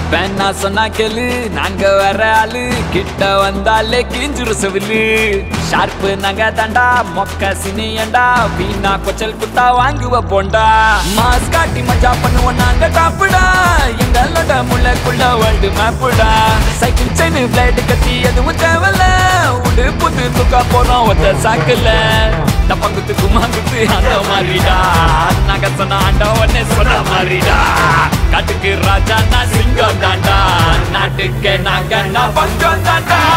பெண்ணா சொன்னா கேளு நாங்க வர ஆளு கிட்ட வந்தாலே கிஞ்சுரு செவிலு ஷார்ப்பு நாங்க தாண்டா மொக்க சினியண்டா வீணா கொச்சல் குத்தா வாங்குவ போண்டா மாஸ் காட்டி மஜா பண்ணுவோம் நாங்க டாப்புடா எங்களோட முள்ளக்குள்ள வேர்ல்டு மேப்புடா சைக்கிள் செயின் பிளைட் கத்தி எதுவும் தேவல உடு புது துக்கா போறோம் ஒத்த சாக்குல டப்பங்குத்து குமாங்குத்து அந்த மாதிரிடா நாங்க சொன்ன ஆண்டா ஒன்னே சொன்ன மாதிரிடா காட்டுக்கு ராஜா நான் சிங்கம் தாண்டா நாட்டுக்கே நாங்க நான் பஞ்சம் தாண்டா